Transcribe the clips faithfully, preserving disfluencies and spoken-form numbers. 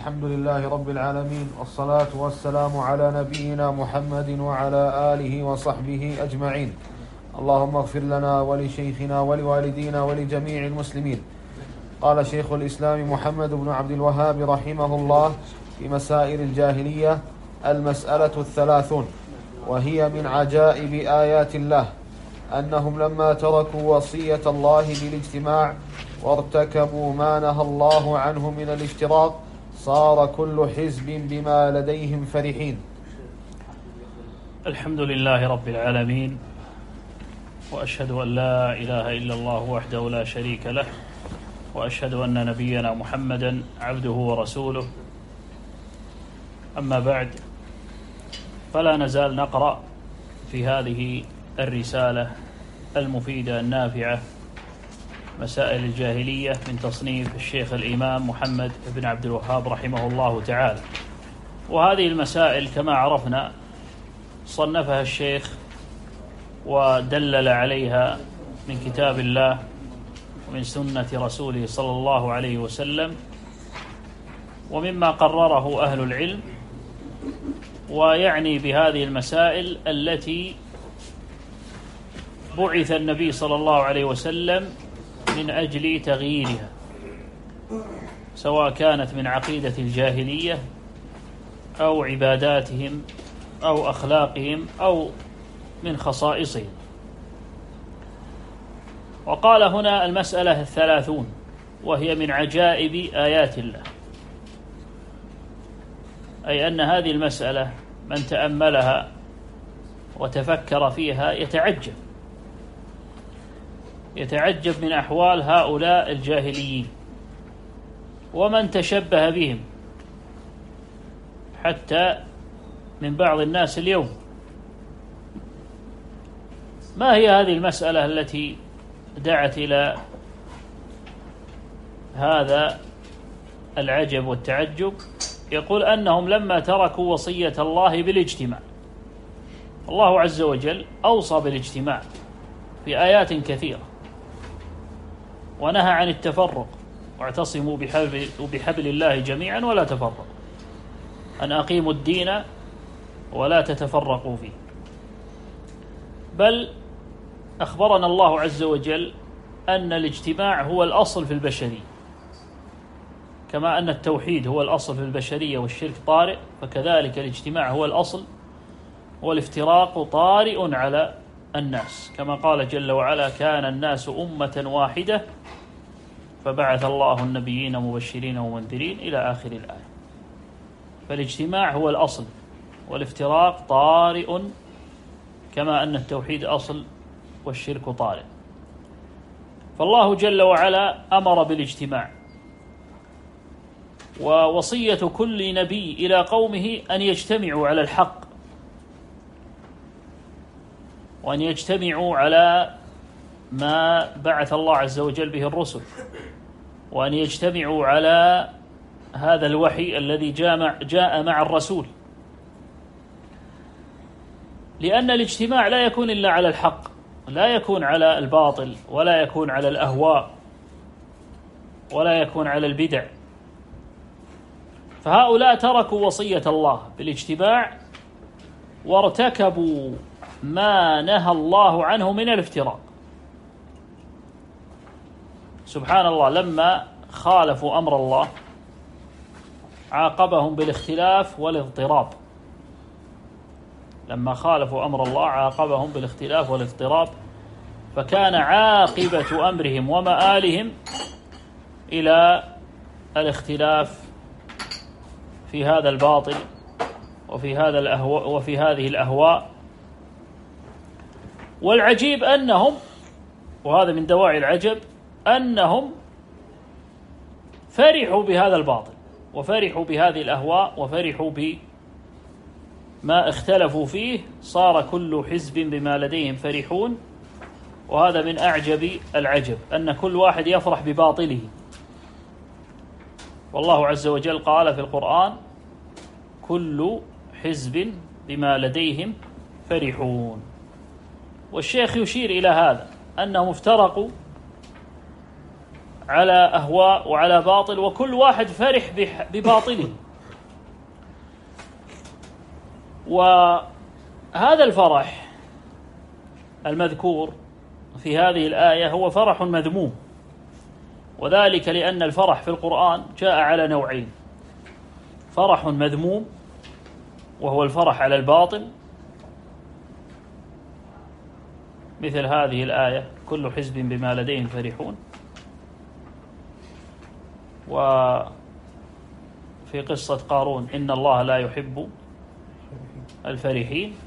الحمد لله رب العالمين، والصلاة والسلام على نبينا محمد وعلى آله وصحبه أجمعين. اللهم اغفر لنا ولشيخنا ولوالدينا ولجميع المسلمين. قال شيخ الإسلام محمد بن عبد الوهاب رحمه الله في مسائل الجاهلية: المسألة الثلاثون، وهي من عجائب آيات الله أنهم لما تركوا وصية الله بالاجتماع وارتكبوا ما نهى الله عنه من الاشتراك صار كل حزب بما لديهم فرحين. الحمد لله رب العالمين، وأشهد أن لا إله إلا الله وحده لا شريك له، وأشهد أن نبينا محمدا عبده ورسوله. أما بعد، فلا نزال نقرأ في هذه الرسالة المفيدة النافعة مسائل الجاهلية من تصنيف الشيخ الإمام محمد بن عبد الوهاب رحمه الله تعالى. وهذه المسائل كما عرفنا صنفها الشيخ ودلل عليها من كتاب الله ومن سنة رسوله صلى الله عليه وسلم، ومما قرره أهل العلم. ويعني بهذه المسائل التي بعث النبي صلى الله عليه وسلم من أجل تغييرها، سواء كانت من عقيدة الجاهلية أو عباداتهم أو أخلاقهم أو من خصائصهم. وقال هنا المسألة الثلاثون، وهي من عجائب آيات الله، أي أن هذه المسألة من تأملها وتفكر فيها يتعجب يتعجب من أحوال هؤلاء الجاهليين ومن تشبه بهم، حتى من بعض الناس اليوم. ما هي هذه المسألة التي دعت إلى هذا العجب والتعجب؟ يقول أنهم لما تركوا وصية الله بالاجتماع. الله عز وجل أوصى بالاجتماع في آيات كثيرة، ونهى عن التفرق: واعتصموا بحبل, بحبل الله جميعا ولا تفرقوا، أن أقيموا الدين ولا تتفرقوا فيه. بل أخبرنا الله عز وجل أن الاجتماع هو الأصل في البشرية، كما أن التوحيد هو الأصل في البشرية والشرك طارئ، فكذلك الاجتماع هو الأصل، والافتراق طارئ على الناس، كما قال جل وعلا: كان الناس أمة واحدة فبعث الله النبيين مبشرين ومنذرين إلى آخر الآية. فالاجتماع هو الأصل، والافتراق طارئ، كما أن التوحيد أصل والشرك طارئ. فالله جل وعلا أمر بالاجتماع، ووصية كل نبي إلى قومه أن يجتمعوا على الحق، وأن يجتمعوا على ما بعث الله عز وجل به الرسل، وأن يجتمعوا على هذا الوحي الذي جاء مع الرسول، لأن الاجتماع لا يكون إلا على الحق، لا يكون على الباطل، ولا يكون على الأهواء، ولا يكون على البدع. فهؤلاء تركوا وصية الله بالاجتماع وارتكبوا ما نهى الله عنه من الافتراق. سبحان الله، لما خالفوا أمر الله عاقبهم بالاختلاف والاضطراب. لما خالفوا أمر الله عاقبهم بالاختلاف والاضطراب، فكان عاقبة أمرهم ومآلهم إلى الاختلاف في هذا الباطل وفي هذا الأهواء وفي هذه الأهواء. والعجيب أنهم، وهذا من دواعي العجب، أنهم فرحوا بهذا الباطل وفرحوا بهذه الأهواء وفرحوا بما اختلفوا فيه. صار كل حزب بما لديهم فرحون. وهذا من أعجب العجب، أن كل واحد يفرح بباطله. والله عز وجل قال في القرآن: كل حزب بما لديهم فرحون. والشيخ يشير إلى هذا، أنهم افترقوا على أهواء وعلى باطل، وكل واحد فرح بباطله. وهذا الفرح المذكور في هذه الآية هو فرح مذموم، وذلك لأن الفرح في القرآن جاء على نوعين: فرح مذموم وهو الفرح على الباطل، مثل هذه الآية: كل حزب بما لديهم فرحون. وفي قصة قارون: إن الله لا يحب الفرحين.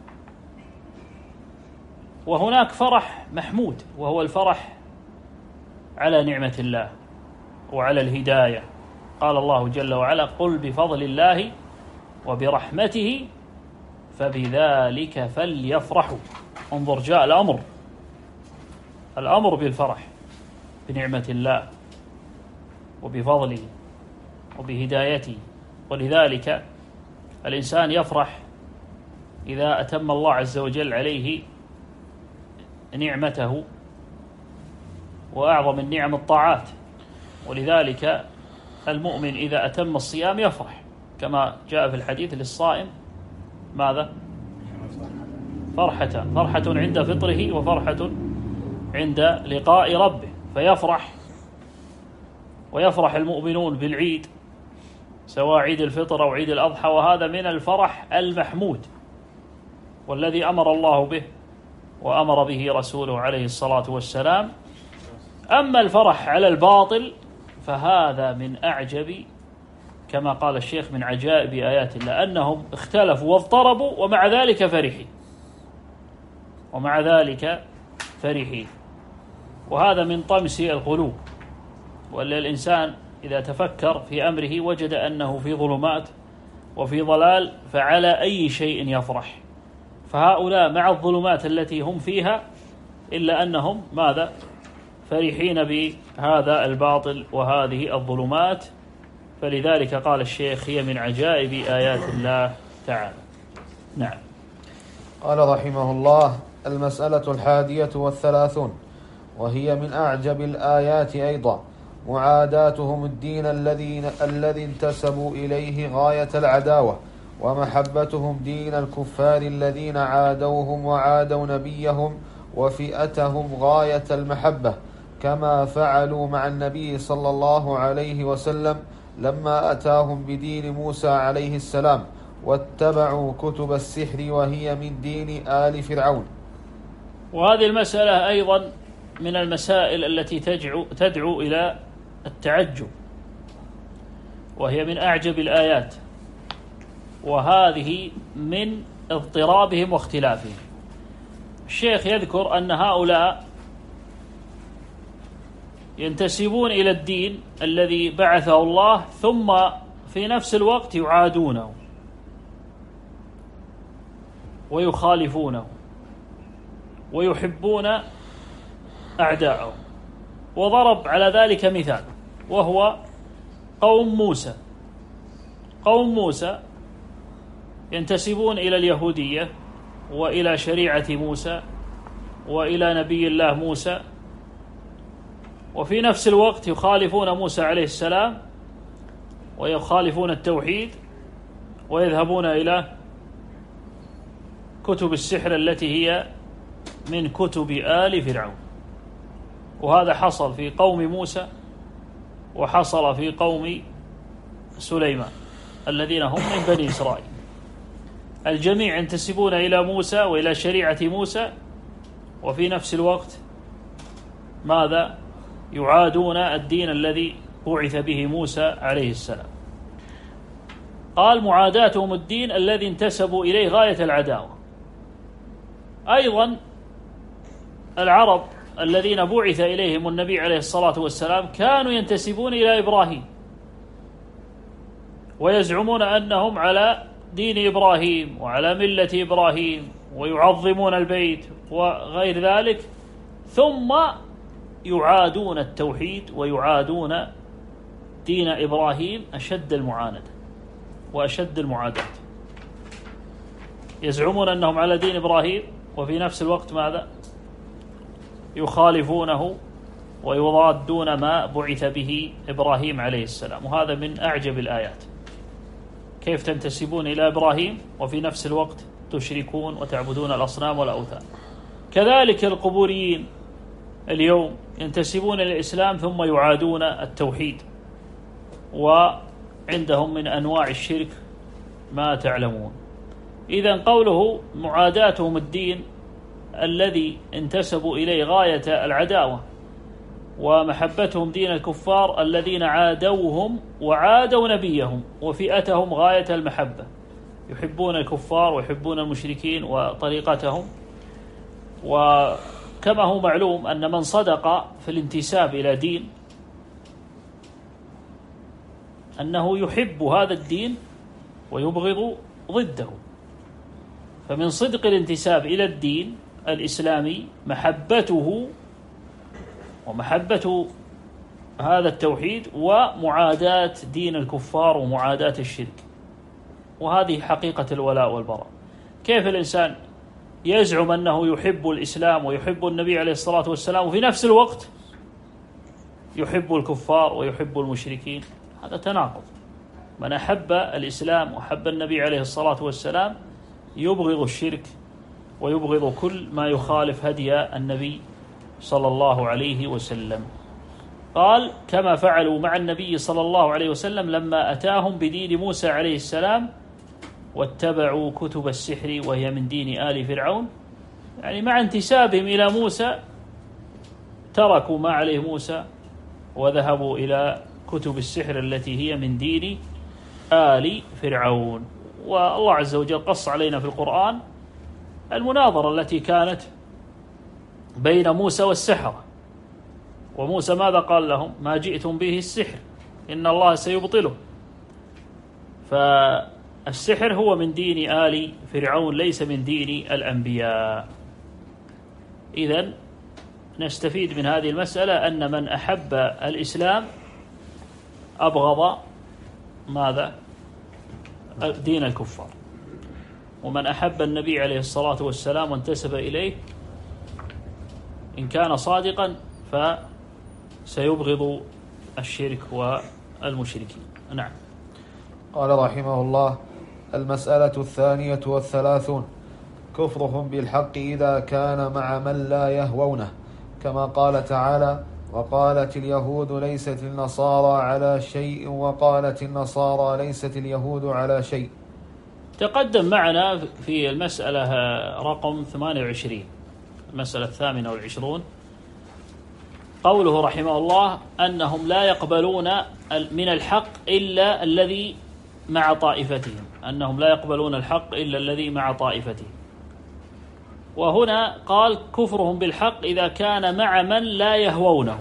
وهناك فرح محمود وهو الفرح على نعمة الله وعلى الهداية. قال الله جل وعلا: قل بفضل الله وبرحمته فبذلك فليفرحوا. انظر، جاء الأمر الأمر بالفرح بنعمة الله وبفضله وبهدايته. ولذلك الإنسان يفرح إذا أتم الله عز وجل عليه نعمته، وأعظم النعم الطاعات. ولذلك المؤمن إذا أتم الصيام يفرح، كما جاء في الحديث: للصائم ماذا؟ فرحتان: فرحة عند فطره وفرحة عند لقاء ربه. فيفرح، ويفرح المؤمنون بالعيد، سواء عيد الفطر أو عيد الأضحى، وهذا من الفرح المحمود والذي أمر الله به وأمر به رسوله عليه الصلاة والسلام. أما الفرح على الباطل فهذا من أعجب، كما قال الشيخ، من عجائب آيات الله، أنهم اختلفوا واضطربوا ومع ذلك فرحين ومع ذلك فرحين وهذا من طمس القلوب. ولا الإنسان إذا تفكر في أمره وجد أنه في ظلمات وفي ضلال، فعلى أي شيء يفرح؟ فهؤلاء مع الظلمات التي هم فيها إلا أنهم ماذا؟ فرحين بهذا الباطل وهذه الظلمات. فلذلك قال الشيخ: هي من عجائب آيات الله تعالى. نعم. قال رحمه الله: المسألة الحادية والثلاثون، وهي من أعجب الآيات أيضا، معاداتهم الدين الذي الذي انتسبوا إليه غاية العداوة، ومحبتهم دين الكفار الذين عادوهم وعادوا نبيهم وفئتهم غاية المحبة، كما فعلوا مع النبي صلى الله عليه وسلم لما أتاهم بدين موسى عليه السلام، واتبعوا كتب السحر وهي من دين آل فرعون. وهذه المسألة أيضا من المسائل التي تدعو, تدعو إلى التعجب، وهي من أعجب الآيات، وهذه من اضطرابهم واختلافهم. الشيخ يذكر أن هؤلاء ينتسبون إلى الدين الذي بعثه الله، ثم في نفس الوقت يعادونه ويخالفونه ويحبون أعداءه. وضرب على ذلك مثال، وهو قوم موسى. قوم موسى ينتسبون إلى اليهودية وإلى شريعة موسى وإلى نبي الله موسى، وفي نفس الوقت يخالفون موسى عليه السلام ويخالفون التوحيد ويذهبون إلى كتب السحر التي هي من كتب آل فرعون. وهذا حصل في قوم موسى وحصل في قوم سليمان الذين هم من بني إسرائيل. الجميع ينتسبون إلى موسى وإلى شريعة موسى، وفي نفس الوقت ماذا؟ يعادون الدين الذي بعث به موسى عليه السلام. قال: معاداتهم الدين الذي انتسبوا إليه غاية العداوة. أيضا العرب الذين بعث إليهم النبي عليه الصلاة والسلام كانوا ينتسبون إلى إبراهيم ويزعمون أنهم على دين إبراهيم وعلى ملة إبراهيم، ويعظمون البيت وغير ذلك، ثم يعادون التوحيد ويعادون دين إبراهيم أشد المعاندة وأشد المعاداة. يزعمون أنهم على دين إبراهيم وفي نفس الوقت ماذا؟ يخالفونه ويضادون ما بعث به إبراهيم عليه السلام. وهذا من أعجب الآيات، كيف تنتسبون إلى إبراهيم وفي نفس الوقت تشركون وتعبدون الأصنام والأوثان. كذلك القبوريين اليوم ينتسبون إلى الإسلام ثم يعادون التوحيد، وعندهم من أنواع الشرك ما تعلمون. إذن قوله معاداتهم الدين الذي انتسبوا إليه غاية العداوة، ومحبتهم دين الكفار الذين عادوهم وعادوا نبيهم وفئتهم غاية المحبة، يحبون الكفار ويحبون المشركين وطريقتهم. وكما هو معلوم أن من صدق في الانتساب إلى دين أنه يحب هذا الدين ويبغض ضده، فمن صدق الانتساب إلى الدين الإسلامي محبته ومحبة هذا التوحيد ومعاداة دين الكفار ومعاداة الشرك. وهذه حقيقة الولاء والبراء. كيف الإنسان يزعم أنه يحب الإسلام ويحب النبي عليه الصلاة والسلام وفي نفس الوقت يحب الكفار ويحب المشركين؟ هذا تناقض. من أحب الإسلام وحب النبي عليه الصلاة والسلام يبغض الشرك ويبغض كل ما يخالف هدي النبي صلى الله عليه وسلم. قال كما فعلوا مع النبي صلى الله عليه وسلم لما أتاهم بدين موسى عليه السلام واتبعوا كتب السحر وهي من دين آل فرعون، يعني مع انتسابهم إلى موسى تركوا ما عليه موسى وذهبوا إلى كتب السحر التي هي من دين آل فرعون. والله عز وجل قص علينا في القرآن المناظرة التي كانت بين موسى والسحرة، وموسى ماذا قال لهم؟ ما جئتم به السحر إن الله سيبطله. فالسحر هو من دين آل فرعون ليس من دين الأنبياء. إذن نستفيد من هذه المسألة أن من أحب الإسلام أبغض ماذا؟ دين الكفار، ومن أحب النبي عليه الصلاة والسلام وانتسب إليه إن كان صادقا فسيبغض الشرك والمشركين. نعم. قال رحمه الله: المسألة الثانية والثلاثون: كفرهم بالحق إذا كان مع من لا يهوونه، كما قال تعالى: وقالت اليهود ليست النصارى على شيء وقالت النصارى ليست اليهود على شيء. تقدم معنا في المسألة رقم ثمانية وعشرين، المسألة الثامنة والعشرون، قوله رحمه الله أنهم لا يقبلون من الحق إلا الذي مع طائفتهم، أنهم لا يقبلون الحق إلا الذي مع طائفتهم. وهنا قال كفرهم بالحق إذا كان مع من لا يهوونه،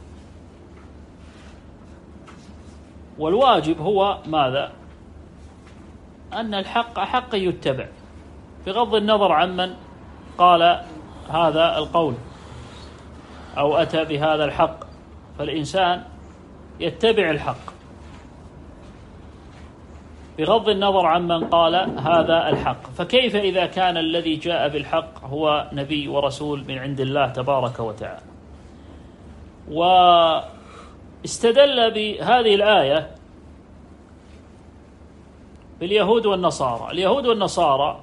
والواجب هو ماذا؟ أن الحق حق يتبع بغض النظر عن من قال هذا القول أو أتى بهذا الحق، فالإنسان يتبع الحق بغض النظر عن من قال هذا الحق. فكيف إذا كان الذي جاء بالحق هو نبي ورسول من عند الله تبارك وتعالى؟ واستدل بهذه الآية باليهود والنصارى. اليهود والنصارى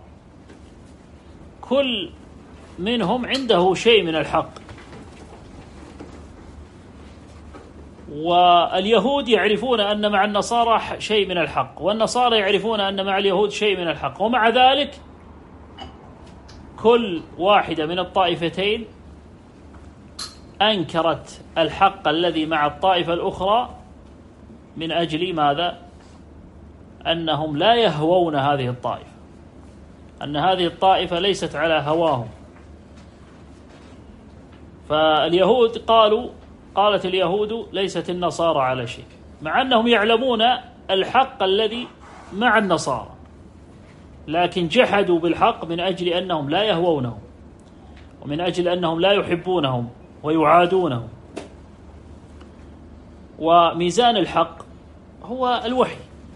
كل منهم عنده شيء من الحق، واليهود يعرفون أن مع النصارى شيء من الحق، والنصارى يعرفون أن مع اليهود شيء من الحق، ومع ذلك كل واحدة من الطائفتين أنكرت الحق الذي مع الطائفة الأخرى من أجل ماذا؟ أنهم لا يهوون هذه الطائفة، أن هذه الطائفة ليست على هواهم. فاليهود قالوا قالت اليهود ليست النصارى على شيء، مع أنهم يعلمون الحق الذي مع النصارى، لكن جحدوا بالحق من أجل أنهم لا يهوونهم ومن أجل أنهم لا يحبونهم ويعادونهم. وميزان الحق هو الوحي،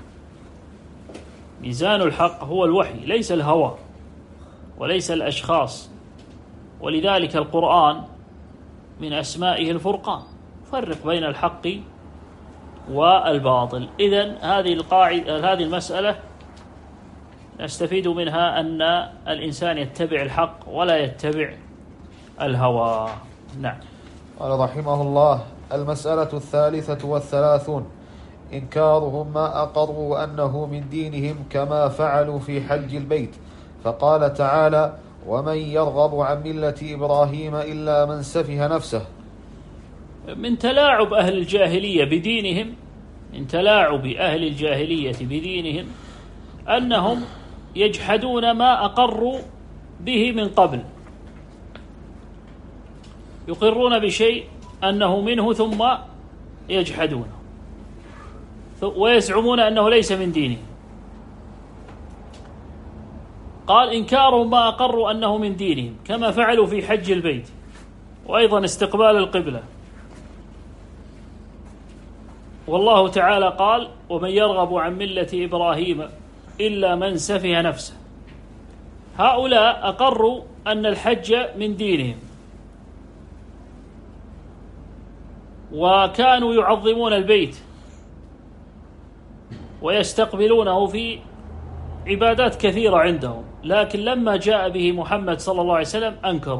ميزان الحق هو الوحي ليس الهوى وليس الأشخاص. ولذلك القرآن من أسمائه الفرقان، فرق بين الحق والباطل. إذن هذه القاعدة، هذه المسألة نستفيد منها أن الإنسان يتبع الحق ولا يتبع الهوى. نعم. قال رحمه الله: المسألة الثالثة والثلاثون: إنكارهم ما أقروا أنه من دينهم كما فعلوا في حج البيت، فقال تعالى: ومن يرغب عن ملة إبراهيم إلا من سفه نفسه. من تلاعب أهل الجاهلية بدينهم، من تلاعب أهل الجاهلية بدينهم أنهم يجحدون ما أقروا به من قبل، يقرون بشيء أنه منه ثم يجحدونه ويزعمون أنه ليس من دينه. قال: إنكارهم ما أقروا أنه من دينهم كما فعلوا في حج البيت، وأيضا استقبال القبلة. والله تعالى قال: ومن يرغب عن ملة إبراهيم إلا من سفه نفسه. هؤلاء أقروا أن الحج من دينهم، وكانوا يعظمون البيت ويستقبلونه في عبادات كثيرة عندهم، لكن لما جاء به محمد صلى الله عليه وسلم أنكروا.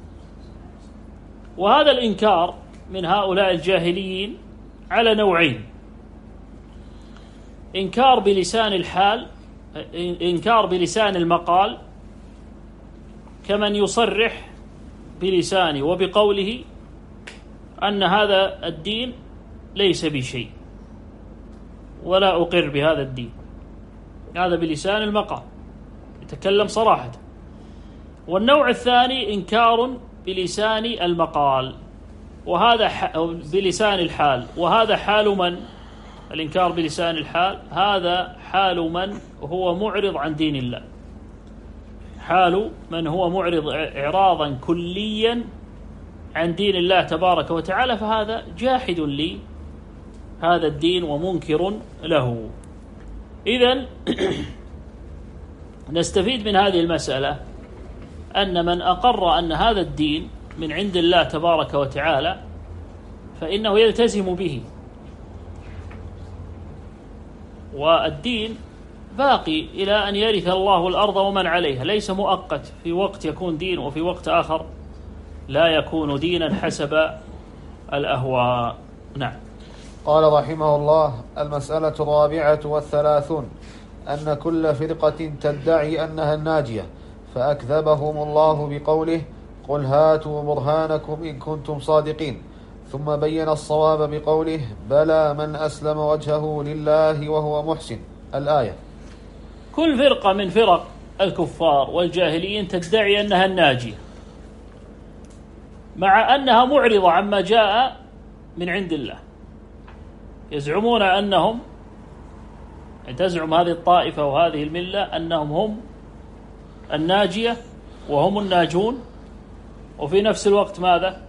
وهذا الإنكار من هؤلاء الجاهليين على نوعين: إنكار بلسان الحال، إنكار بلسان المقال، كمن يصرح بلسانه وبقوله أن هذا الدين ليس بشيء ولا أقر بهذا الدين، هذا بلسان المقال، يتكلم صراحة. والنوع الثاني إنكار بلسان المقال، وهذا بلسان الحال، وهذا حال من؟ الإنكار بلسان الحال هذا حال من هو معرض عن دين الله، حال من هو معرض إعراضا كليا عن دين الله تبارك وتعالى، فهذا جاحد لي هذا الدين ومنكر له. إذن نستفيد من هذه المسألة أن من أقر أن هذا الدين من عند الله تبارك وتعالى فإنه يلتزم به، والدين باقي إلى أن يرث الله الأرض ومن عليها، ليس مؤقت، في وقت يكون دين وفي وقت آخر لا يكون دينا حسب الأهواء. نعم. قال رحمه الله: المسألة الرابعة والثلاثون: أن كل فرقة تدعي أنها الناجية، فأكذبهم الله بقوله: قل هاتوا برهانكم إن كنتم صادقين، ثم بين الصواب بقوله: بلى من أسلم وجهه لله وهو محسن، الآية. كل فرقة من فرق الكفار والجاهليين تدعي أنها الناجية، مع أنها معرضة عما جاء من عند الله. يزعمون أنهم، تزعم هذه الطائفة وهذه الملة أنهم هم الناجية وهم الناجون، وفي نفس الوقت ماذا؟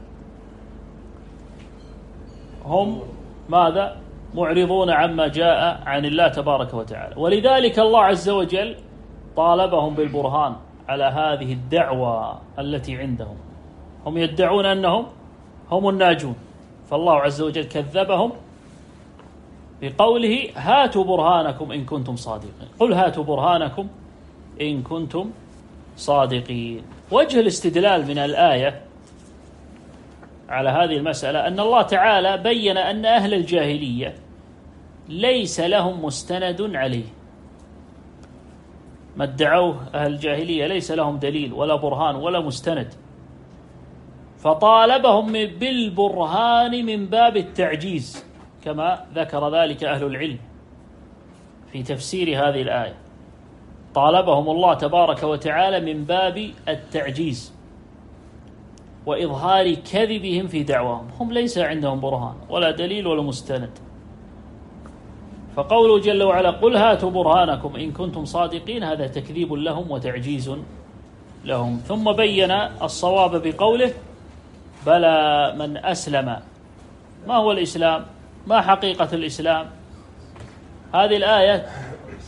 هم ماذا؟ معرضون عما جاء عن الله تبارك وتعالى. ولذلك الله عز وجل طالبهم بالبرهان على هذه الدعوة التي عندهم. هم يدعون أنهم هم الناجون، فالله عز وجل كذبهم بقوله: هاتوا برهانكم إن كنتم صادقين. قل هاتوا برهانكم إن كنتم صادقين. وجه الاستدلال من الآية على هذه المسألة أن الله تعالى بين أن أهل الجاهلية ليس لهم مستند عليه، ما ادعوه أهل الجاهلية ليس لهم دليل ولا برهان ولا مستند، فطالبهم بالبرهان من باب التعجيز، كما ذكر ذلك أهل العلم في تفسير هذه الآية. طالبهم الله تبارك وتعالى من باب التعجيز وإظهار كذبهم في دعواهم، هم ليس عندهم برهان ولا دليل ولا مستند. فقوله جل وعلا: قل هاتوا برهانكم إن كنتم صادقين، هذا تكذيب لهم وتعجيز لهم. ثم بين الصواب بقوله: بلى من أسلم. ما هو الإسلام؟ ما حقيقة الإسلام؟ هذه الآية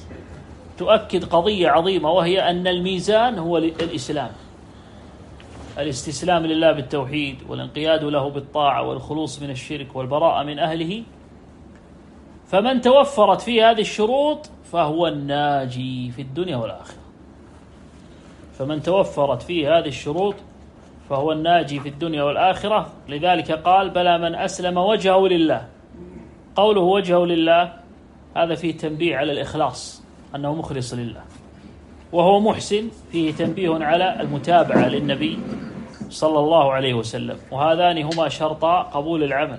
تؤكد قضية عظيمة، وهي أن الميزان هو الإسلام. الاستسلام لله بالتوحيد والانقياد له بالطاعة والخلوص من الشرك والبراءة من أهله، فمن توفرت فيه هذه الشروط فهو الناجي في الدنيا والآخرة. فمن توفرت فيه هذه الشروط فهو الناجي في الدنيا والآخرة. لذلك قال: بلى من أسلم وجهه لله. قوله وجهه لله هذا فيه تنبيه على الإخلاص، أنه مخلص لله، وهو محسن فيه تنبيه على المتابعة للنبي صلى الله عليه وسلم، وهذان هما شرطا قبول العمل: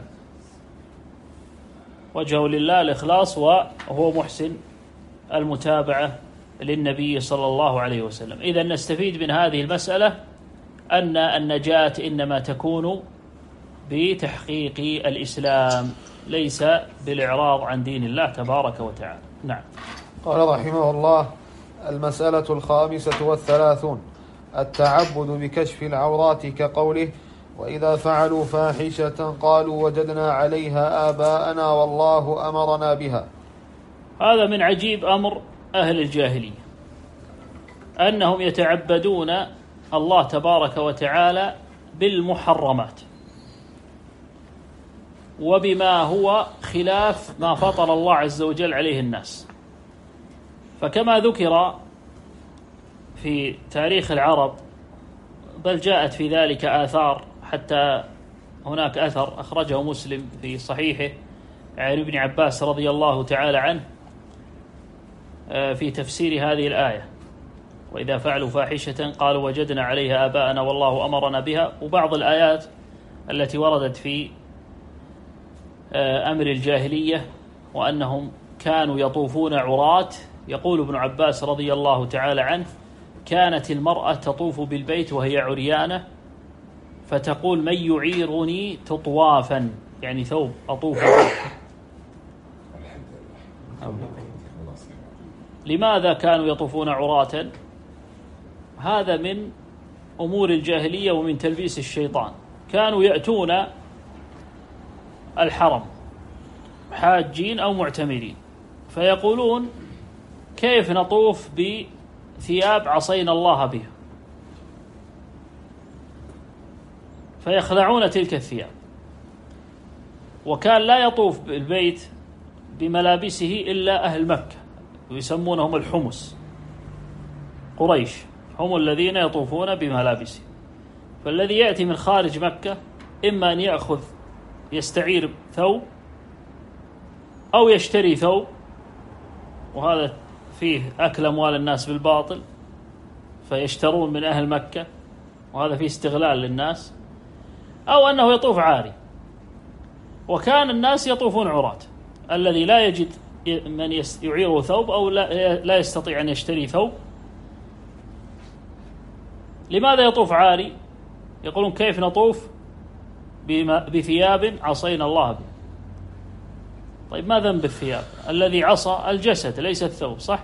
وجهه لله الإخلاص، وهو محسن المتابعة للنبي صلى الله عليه وسلم. إذن نستفيد من هذه المسألة أن النجاة إنما تكون بتحقيق الإسلام، ليس بالإعراض عن دين الله تبارك وتعالى. نعم. قال رحمه الله: المسألة الخامسة والثلاثون: التعبد بكشف العورات، كقوله: وإذا فعلوا فاحشة قالوا وجدنا عليها آباءنا والله أمرنا بها. هذا من عجيب أمر أهل الجاهلية، أنهم يتعبدون الله تبارك وتعالى بالمحرمات وبما هو خلاف ما فطر الله عز وجل عليه الناس. فكما ذكر في تاريخ العرب، بل جاءت في ذلك آثار، حتى هناك أثر أخرجه مسلم في صحيحه عن ابن عباس رضي الله تعالى عنه في تفسير هذه الآية: وإذا فعلوا فاحشة قالوا وجدنا عليها آباءنا والله أمرنا بها. وبعض الآيات التي وردت في أمر الجاهلية وأنهم كانوا يطوفون عراة. يقول ابن عباس رضي الله تعالى عنه: كانت المرأة تطوف بالبيت وهي عريانة فتقول: من يعيرني تطوافا، يعني ثوب أطوف به. لماذا كانوا يطوفون عراة؟ هذا من أمور الجاهلية ومن تلبيس الشيطان. كانوا يأتون الحرم حاجين أو معتمرين فيقولون: كيف نطوف بثياب عصينا الله بها؟ فيخلعون تلك الثياب. وكان لا يطوف بالبيت بملابسه إلا أهل مكة، ويسمونهم الحمس، قريش هم الذين يطوفون بملابسه. فالذي يأتي من خارج مكة إما أن يأخذ يستعير ثوب أو يشتري ثوب، وهذا فيه أكل أموال الناس بالباطل، فيشترون من أهل مكة، وهذا فيه استغلال للناس، أو أنه يطوف عاري. وكان الناس يطوفون عراة، الذي لا يجد من يعيره ثوب أو لا يستطيع أن يشتري ثوب. لماذا يطوف عاري؟ يقولون: كيف نطوف بثياب عصينا الله به؟ طيب ما ذنب الثياب؟ الذي عصى الجسد ليس الثوب، صح؟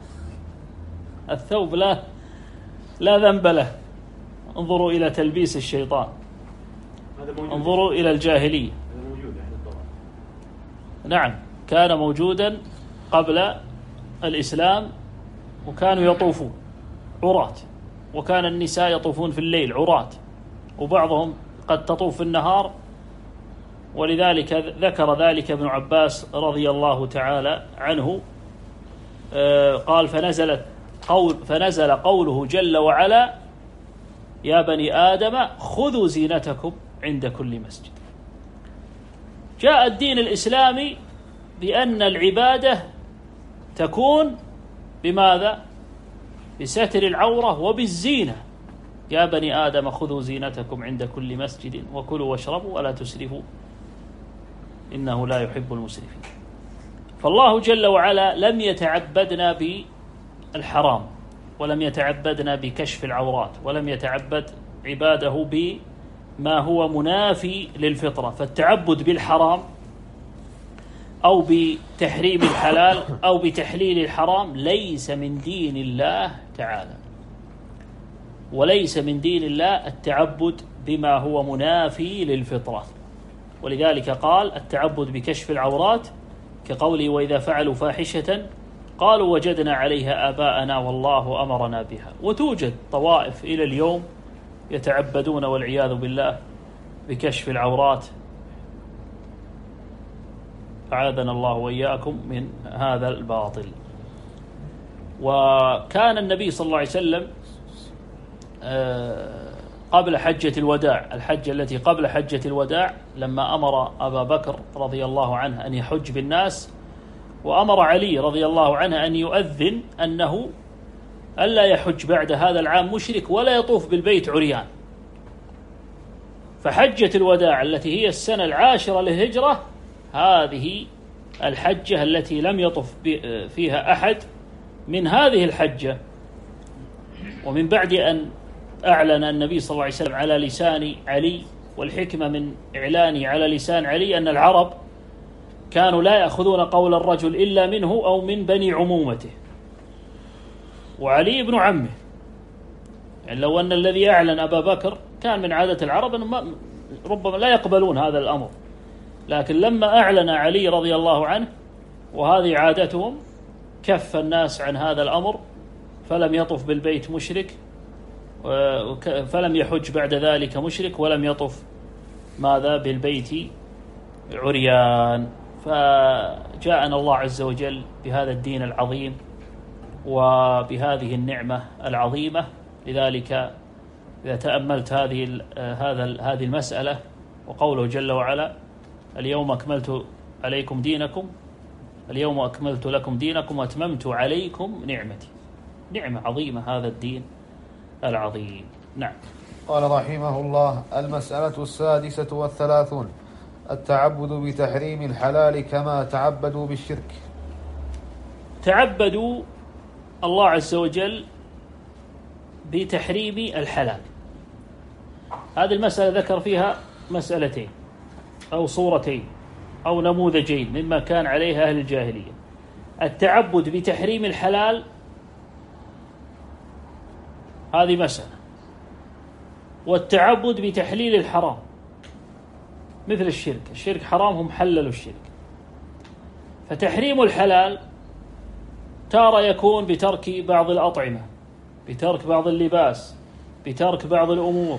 الثوب لا لا ذنب له. انظروا إلى تلبيس الشيطان، انظروا إلى الجاهلية. نعم، كان موجودا قبل الإسلام، وكانوا يطوفون عراة، وكان النساء يطوفون في الليل عراة، وبعضهم قد تطوف في النهار. ولذلك ذكر ذلك ابن عباس رضي الله تعالى عنه، قال: فنزلت قول فنزل قوله جل وعلا: يا بني آدم خذوا زينتكم عند كل مسجد. جاء الدين الإسلامي بأن العبادة تكون بماذا؟ بستر العورة وبالزينة. يا بني آدم خذوا زينتكم عند كل مسجد وكلوا واشربوا ولا تسرفوا إنه لا يحب المسرفين. فالله جل وعلا لم يتعبدنا بالحرام، ولم يتعبدنا بكشف العورات، ولم يتعبد عباده بما هو منافي للفطرة. فالتعبد بالحرام أو بتحريم الحلال أو بتحليل الحرام ليس من دين الله تعالى، وليس من دين الله التعبد بما هو منافي للفطرة. ولذلك قال: التعبد بكشف العورات، كقوله: وإذا فعلوا فاحشة قالوا وجدنا عليها آباءنا والله أمرنا بها. وتوجد طوائف إلى اليوم يتعبدون والعياذ بالله بكشف العورات، أعاذنا الله وإياكم من هذا الباطل. وكان النبي صلى الله عليه وسلم قبل حجة الوداع، الحجة التي قبل حجة الوداع، لما أمر أبا بكر رضي الله عنه أن يحج بالناس، وأمر علي رضي الله عنه أن يؤذن أنه ألا يحج بعد هذا العام مشرك ولا يطوف بالبيت عريان. فحجة الوداع التي هي السنة العاشرة للهجرة، هذه الحجة التي لم يطف فيها أحد من هذه الحجة. ومن بعد أن أعلن النبي صلى الله عليه وسلم على لسان علي، والحكمة من إعلانه على لسان علي أن العرب كانوا لا يأخذون قول الرجل إلا منه أو من بني عمومته، وعلي ابن عمه. يعني لو أن الذي أعلن أبا بكر كان من عادة العرب أنهم ربما لا يقبلون هذا الأمر، لكن لما أعلن علي رضي الله عنه وهذه عادتهم كف الناس عن هذا الأمر، فلم يطف بالبيت مشرك، فلم يحج بعد ذلك مشرك، ولم يطف ماذا بالبيت عريان. فجاءنا الله عز وجل بهذا الدين العظيم وبهذه النعمة العظيمة. لذلك إذا تأملت هذه هذا هذه المسألة وقوله جل وعلا: اليوم أكملت عليكم دينكم اليوم أكملت لكم دينكم وأتممت عليكم نعمتي، نعمة عظيمة هذا الدين العظيم. نعم. قال رحمه الله: المسألة السادسة والثلاثون: التعبد بتحريم الحلال كما تعبدوا بالشرك. تعبدوا الله عز وجل بتحريم الحلال. هذه المسألة ذكر فيها مسألتين أو صورتين أو نموذجين مما كان عليها أهل الجاهلية: التعبد بتحريم الحلال، هذه مسألة، والتعبد بتحليل الحرام مثل الشرك. الشرك حرام، هم حللوا الشرك. فتحريم الحلال تارة يكون بترك بعض الأطعمة، بترك بعض اللباس، بترك بعض الأمور.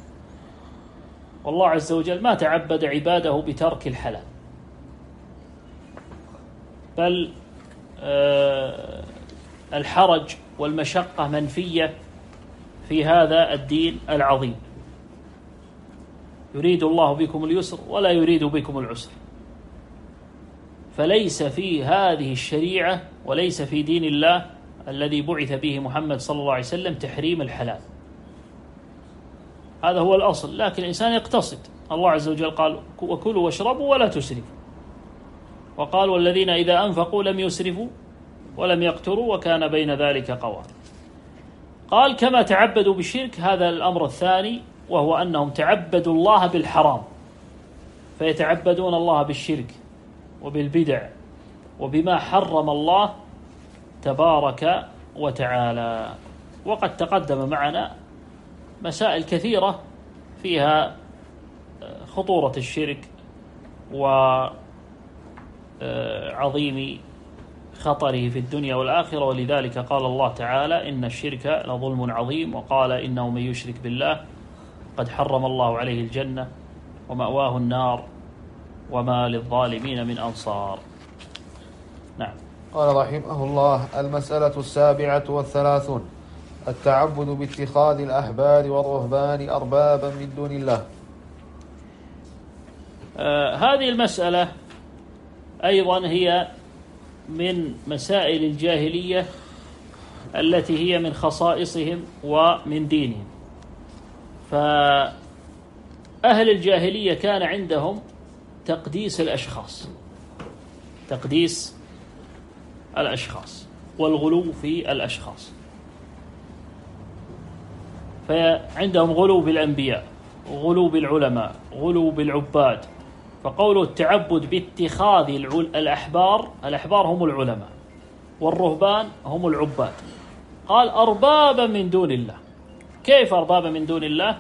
والله عز وجل ما تعبد عباده بترك الحلال، بل آه الحرج والمشقة منفية في هذا الدين العظيم. يريد الله بكم اليسر ولا يريد بكم العسر. فليس في هذه الشريعة وليس في دين الله الذي بعث به محمد صلى الله عليه وسلم تحريم الحلال. هذا هو الأصل، لكن الإنسان يقتصد. الله عز وجل قال: وكلوا واشربوا ولا تسرفوا. وقال: والذين إذا أنفقوا لم يسرفوا ولم يقتروا وكان بين ذلك قواما. قال: كما تعبدوا بالشرك، هذا الأمر الثاني، وهو أنهم تعبدوا الله بالحرام، فيتعبدون الله بالشرك وبالبدع وبما حرم الله تبارك وتعالى. وقد تقدم معنا مسائل كثيرة فيها خطورة الشرك وعظيم خطره في الدنيا والآخرة. ولذلك قال الله تعالى: إن الشرك لظلم عظيم. وقال: إنه من يشرك بالله قد حرم الله عليه الجنة ومأواه النار وما للظالمين من أنصار. نعم. قال رحمه الله: المسألة السابعة والثلاثون: التعبد باتخاذ الأحبار والرهبان أربابا من دون الله. آه هذه المسألة أيضا هي من مسائل الجاهلية التي هي من خصائصهم ومن دينهم. فأهل الجاهلية كان عندهم تقديس الأشخاص، تقديس الأشخاص والغلو في الأشخاص. فعندهم غلو بالأنبياء، غلو بالعلماء، غلو بالعباد. فقولوا التعبد باتخاذ الأحبار، الأحبار هم العلماء والرهبان هم العباد. قال: أربابا من دون الله. كيف أربابا من دون الله؟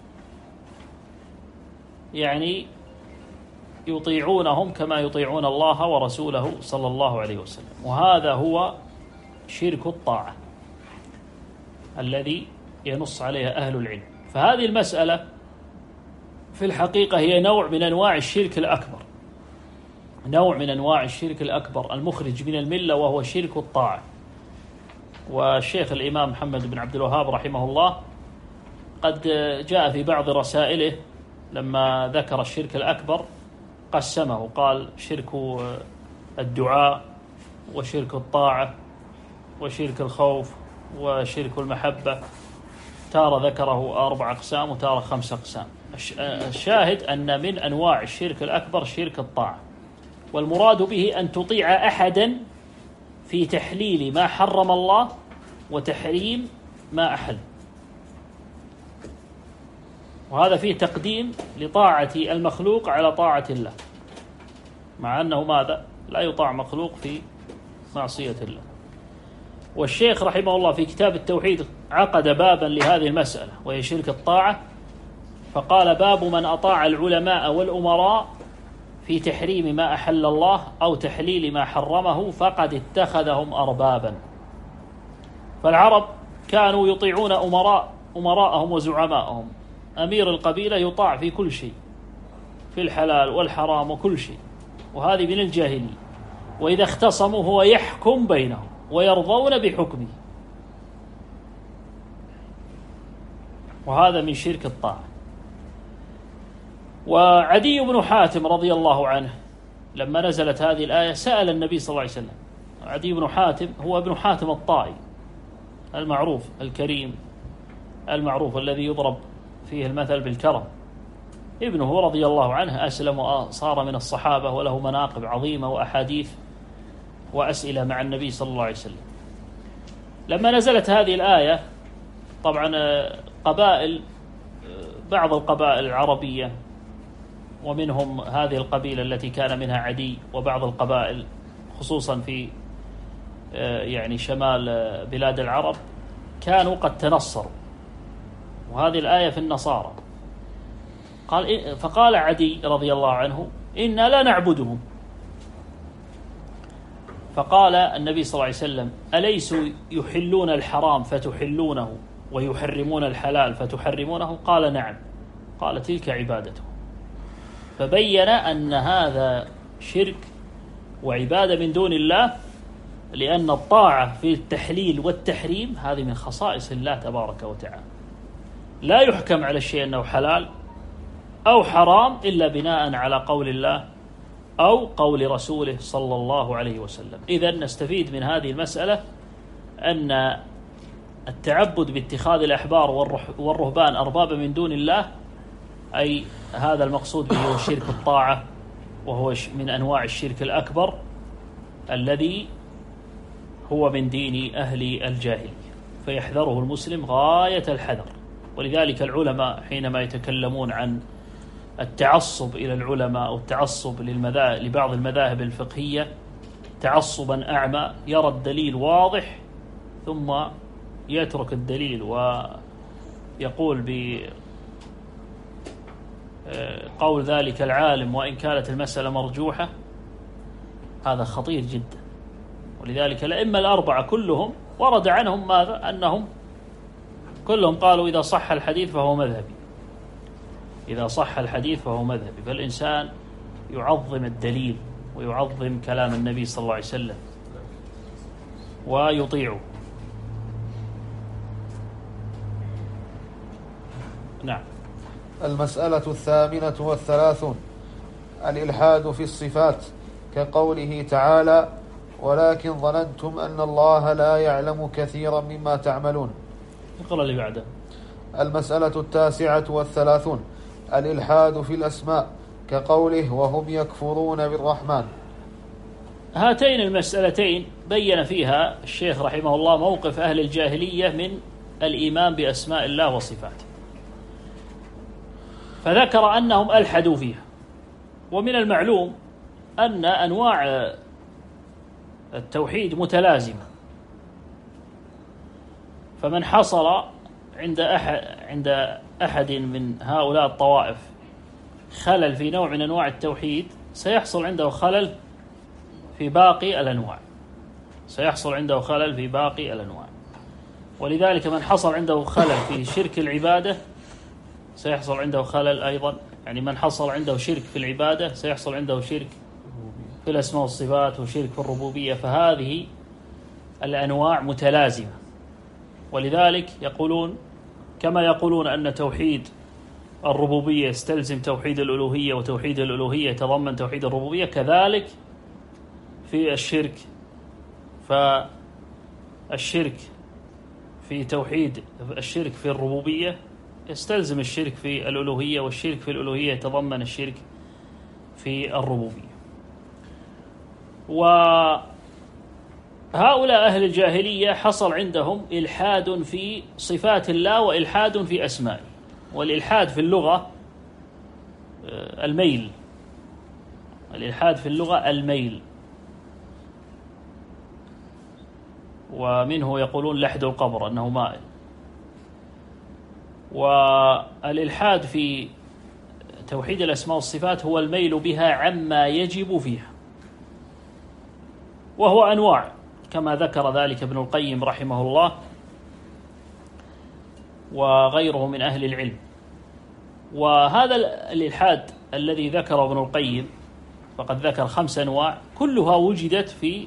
يعني يطيعونهم كما يطيعون الله ورسوله صلى الله عليه وسلم. وهذا هو شرك الطاعة الذي ينص عليها أهل العلم. فهذه المسألة في الحقيقة هي نوع من أنواع الشرك الأكبر، نوع من أنواع الشرك الأكبر المخرج من الملة، وهو شرك الطاعة. والشيخ الإمام محمد بن عبد الوهاب رحمه الله قد جاء في بعض رسائله لما ذكر الشرك الأكبر قسمه، قال شرك الدعاء وشرك الطاعة وشرك الخوف وشرك المحبة، تارة ذكره أربع أقسام وتارة خمس أقسام. الشاهد أن من أنواع الشرك الأكبر شرك الطاعة، والمراد به أن تطيع أحدا في تحليل ما حرم الله وتحريم ما أحل، وهذا فيه تقديم لطاعة المخلوق على طاعة الله، مع أنه ماذا؟ لا يطاع مخلوق في معصية الله. والشيخ رحمه الله في كتاب التوحيد عقد بابا لهذه المسألة وهي شرك الطاعة، فقال: باب من أطاع العلماء والأمراء في تحريم ما أحل الله أو تحليل ما حرمه فقد اتخذهم أربابا. فالعرب كانوا يطيعون أمراء أمراءهم وزعماءهم، أمير القبيلة يطاع في كل شيء، في الحلال والحرام وكل شيء، وهذه من الجاهلية. وإذا اختصموا هو يحكم بينهم ويرضون بحكمه، وهذا من شرك الطاعة. وعدي بن حاتم رضي الله عنه لما نزلت هذه الآية سأل النبي صلى الله عليه وسلم. عدي بن حاتم هو ابن حاتم الطائي المعروف الكريم المعروف الذي يضرب فيه المثل بالكرم، ابنه رضي الله عنه أسلم وصار من الصحابة وله مناقب عظيمة وأحاديث وأسئلة مع النبي صلى الله عليه وسلم. لما نزلت هذه الآية طبعا قبائل بعض القبائل العربية ومنهم هذه القبيلة التي كان منها عدي، وبعض القبائل خصوصا في يعني شمال بلاد العرب كانوا قد تنصروا، وهذه الآية في النصارى. قال فقال عدي رضي الله عنه: إنا لا نعبدهم. فقال النبي صلى الله عليه وسلم: أليسوا يحلون الحرام فتحلونه ويحرمون الحلال فتحرمونه؟ قال: نعم. قال: تلك عبادته. فبين أن هذا شرك وعبادة من دون الله، لأن الطاعة في التحليل والتحريم هذه من خصائص الله تبارك وتعالى، لا يحكم على الشيء أنه حلال أو حرام إلا بناء على قول الله أو قول رسوله صلى الله عليه وسلم. إذن نستفيد من هذه المسألة أن التعبد باتخاذ الأحبار والرهبان أربابا من دون الله، أي هذا المقصود به هو شرك الطاعة، وهو من أنواع الشرك الأكبر الذي هو من دين أهل الجاهلية، فيحذره المسلم غاية الحذر. ولذلك العلماء حينما يتكلمون عن التعصب إلى العلماء أو التعصب للمذاهب لبعض المذاهب الفقهية تعصبا أعمى، يرى الدليل واضح ثم يترك الدليل ويقول بقول ذلك العالم وإن كانت المسألة مرجوحة، هذا خطير جدا. ولذلك الأئمة الأربعة كلهم ورد عنهم ماذا؟ أنهم كلهم قالوا إذا صح الحديث فهو مذهبي، إذا صح الحديث فهو مذهبي. فالإنسان يعظم الدليل ويعظم كلام النبي صلى الله عليه وسلم ويطيعه. نعم. المسألة الثامنة والثلاثون: الإلحاد في الصفات، كقوله تعالى: ولكن ظننتم أن الله لا يعلم كثيرا مما تعملون. اقرأ اللي بعده. المسألة التاسعة والثلاثون: الإلحاد في الأسماء، كقوله: وهم يكفرون بالرحمن. هاتين المسألتين بين فيها الشيخ رحمه الله موقف أهل الجاهلية من الإيمان بأسماء الله وصفاته، فذكر أنهم ألحدوا فيها. ومن المعلوم أن أنواع التوحيد متلازمة، فمن حصل عند أحد عند أحد من هؤلاء الطوائف خلل في نوع من أنواع التوحيد سيحصل عنده خلل في باقي الأنواع سيحصل عنده خلل في باقي الأنواع ولذلك من حصل عنده خلل في شرك العبادة سيحصل عنده خلل أيضا، يعني من حصل عنده شرك في العبادة سيحصل عنده شرك في الأسماء والصفات وشرك في الربوبية. فهذه الأنواع متلازمة، ولذلك يقولون كما يقولون أن توحيد الربوبية يستلزم توحيد الألوهية، وتوحيد الألوهية يتضمن توحيد الربوبية، كذلك في الشرك. فالشرك في توحيد الشرك في الربوبية يستلزم الشرك في الألوهية، والشرك في الألوهية يتضمن الشرك في الربوبية. وهؤلاء أهل الجاهلية حصل عندهم إلحاد في صفات الله وإلحاد في أسمائه. والإلحاد في اللغة الميل، الإلحاد في اللغة الميل، ومنه يقولون لحد القبر أنه مائل. والإلحاد في توحيد الأسماء والصفات هو الميل بها عما يجب فيها، وهو أنواع كما ذكر ذلك ابن القيم رحمه الله وغيره من أهل العلم. وهذا الإلحاد الذي ذكره ابن القيم فقد ذكر خمس أنواع كلها وجدت في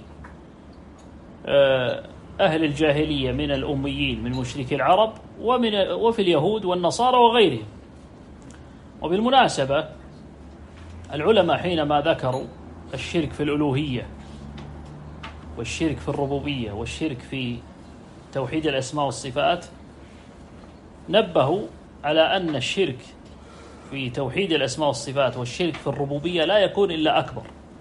أهل الجاهلية من الأميين من مشركي العرب ومن وفي اليهود والنصارى وغيرهم. وبالمناسبة العلماء حينما ذكروا الشرك في الألوهية والشرك في الربوبية والشرك في توحيد الأسماء والصفات نبهوا على أن الشرك في توحيد الأسماء والصفات والشرك في الربوبية لا يكون إلا أكبر.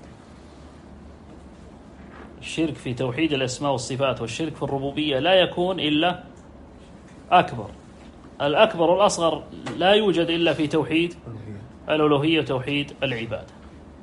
الشرك في توحيد الأسماء والصفات والشرك في الربوبية لا يكون إلا أكبر. الأكبر والأصغر لا يوجد إلا في توحيد الألوهية وتوحيد العبادة.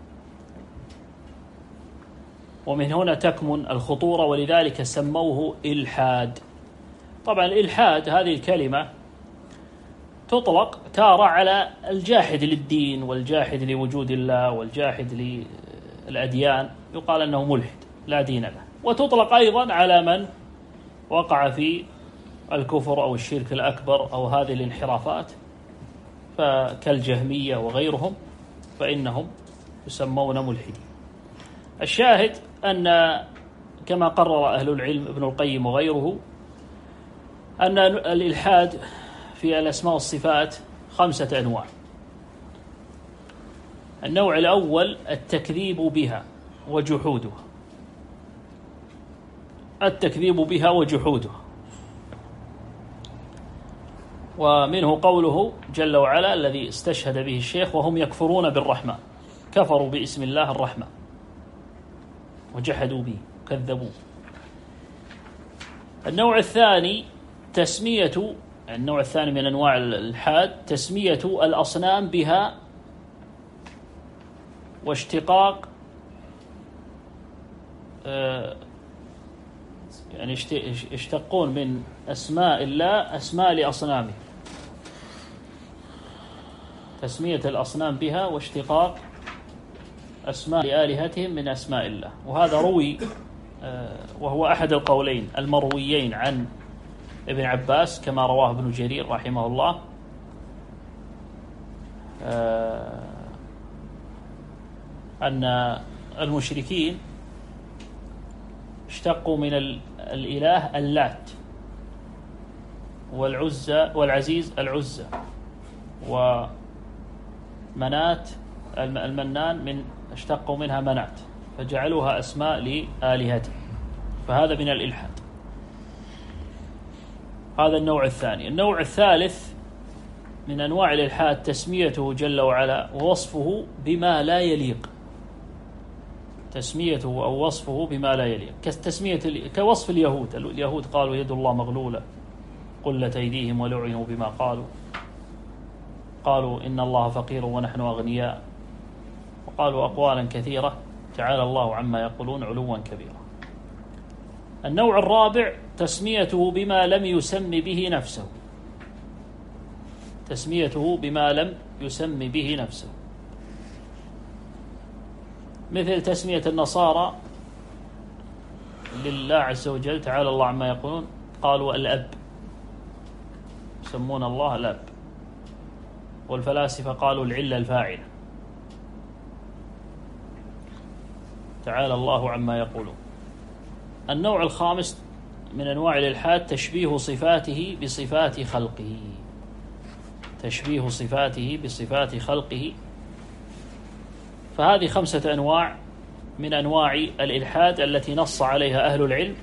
ومن هنا تكمن الخطورة، ولذلك سموه إلحاد. طبعا الإلحاد هذه الكلمة تطلق تارة على الجاحد للدين والجاحد لوجود الله والجاحد للأديان، يقال أنه ملحد لا دين له. وتطلق أيضا على من وقع في الكفر أو الشرك الأكبر أو هذه الانحرافات فكالجهمية وغيرهم، فإنهم يسمون ملحدين. الشاهد أن كما قرر أهل العلم ابن القيم وغيره أن الإلحاد في الأسماء والصفات خمسة أنواع. النوع الأول التكذيب بها وجحودها، التكذيب بها وجحودها. ومنه قوله جل وعلا الذي استشهد به الشيخ وهم يكفرون بالرحمن، كفروا باسم الله الرحمن وجحدوا به كذبوا. النوع الثاني تسمية النوع الثاني من أنواع الإلحاد تسمية الأصنام بها واشتقاق يعني يشتقون من أسماء الله أسماء لأصنامه، تسمية الأصنام بها واشتقاق أسماء لآلهتهم من أسماء الله. وهذا روي وهو أحد القولين المرويين عن ابن عباس كما رواه ابن جرير رحمه الله، أن المشركين اشتقوا من الإله اللات والعزة والعزيز العزة ومنات المنان من اشتقوا منها منات فجعلوها أسماء لآلهتهم، فهذا من الإلحاد. هذا النوع الثاني. النوع الثالث من أنواع الإلحاد تسميته جل وعلا ووصفه بما لا يليق، تسميته أو وصفه بما لا يليق، كتسمية كوصف اليهود. اليهود قالوا يد الله مغلولة قلت أيديهم ولعنوا بما قالوا، قالوا إن الله فقير ونحن أغنياء، وقالوا أقوالا كثيرة تعالى الله عما يقولون علوا كبيرا. النوع الرابع تسميته بما لم يسم به نفسه، تسميته بما لم يسم به نفسه، مثل تسمية النصارى لله عز وجل تعالى الله عما يقولون قالوا الأب، يسمون الله الأب. والفلاسفة قالوا العلة الفاعلة. تعالى الله عما يقولون. النوع الخامس من أنواع الإلحاد تشبيه صفاته بصفات خلقه. تشبيه صفاته بصفات خلقه. فهذه خمسة أنواع من أنواع الإلحاد التي نص عليها أهل العلم،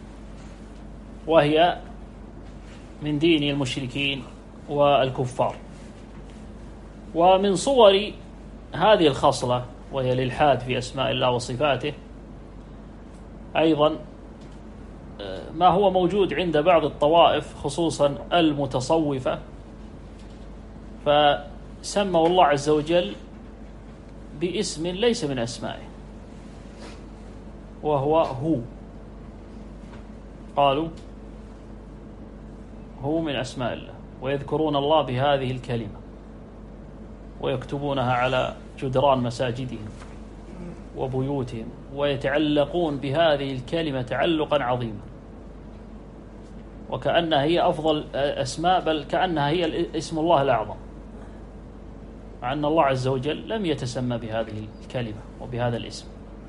وهي من دين المشركين والكفار. ومن صور هذه الخصلة وهي الإلحاد في أسماء الله وصفاته أيضا ما هو موجود عند بعض الطوائف خصوصا المتصوفة، فسموا الله عز وجل باسم ليس من أسمائه وهو هو. قالوا هو من أسماء الله، ويذكرون الله بهذه الكلمة ويكتبونها على جدران مساجدهم وبيوتهم، ويتعلقون بهذه الكلمة تعلقا عظيما، وكأنها هي أفضل أسماء، بل كأنها هي اسم الله الأعظم، مع أن الله عز وجل لم يتسمى بهذه الكلمة وبهذا الاسم.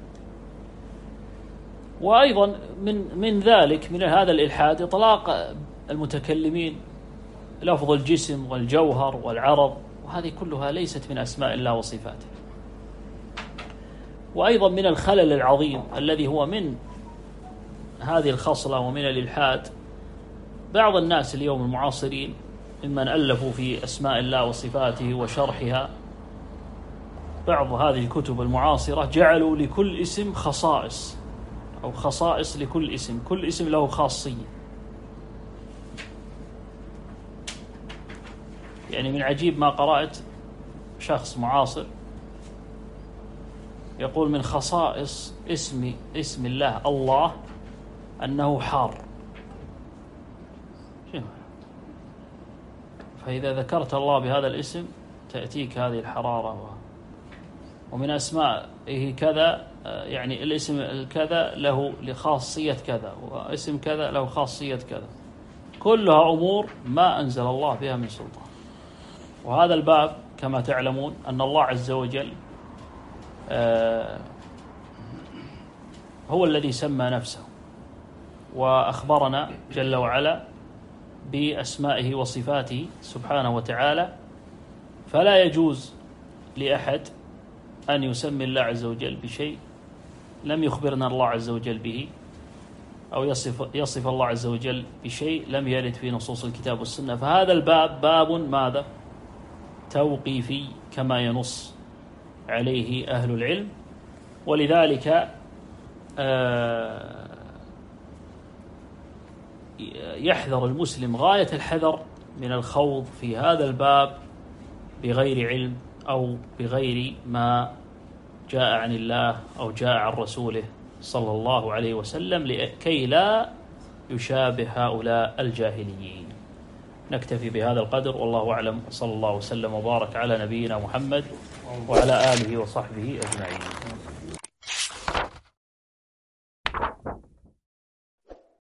وأيضا من من ذلك من هذا الإلحاد إطلاق المتكلمين لفظ الجسم والجوهر والعرض، وهذه كلها ليست من أسماء الله وصفاته. وأيضا من الخلل العظيم الذي هو من هذه الخصلة ومن الإلحاد، بعض الناس اليوم المعاصرين ممن ألفوا في أسماء الله وصفاته وشرحها، بعض هذه الكتب المعاصرة جعلوا لكل اسم خصائص أو خصائص لكل اسم، كل اسم له خاصية. يعني من عجيب ما قرأت شخص معاصر يقول من خصائص اسم اسم الله الله أنه حار. فإذا ذكرت الله بهذا الاسم تأتيك هذه الحرارة. ومن أسمائه كذا، يعني الاسم الكذا له لخاصية كذا، واسم كذا له خاصية كذا، كلها أمور ما أنزل الله بها من سلطان. وهذا الباب كما تعلمون أن الله عز وجل هو الذي سمى نفسه وأخبرنا جل وعلا بأسمائه وصفاته سبحانه وتعالى، فلا يجوز لأحد أن يسمي الله عز وجل بشيء لم يخبرنا الله عز وجل به، أو يصف, يصف الله عز وجل بشيء لم يرد في نصوص الكتاب والسنة. فهذا الباب باب ماذا؟ توقيفي كما ينص عليه أهل العلم. ولذلك يحذر المسلم غاية الحذر من الخوض في هذا الباب بغير علم أو بغير ما جاء عن الله أو جاء عن رسوله صلى الله عليه وسلم، لكي لا يشابه هؤلاء الجاهليين. نكتفي بهذا القدر، والله أعلم. صلى الله وسلم وبارك على نبينا محمد وعلى آله وصحبه أجمعين.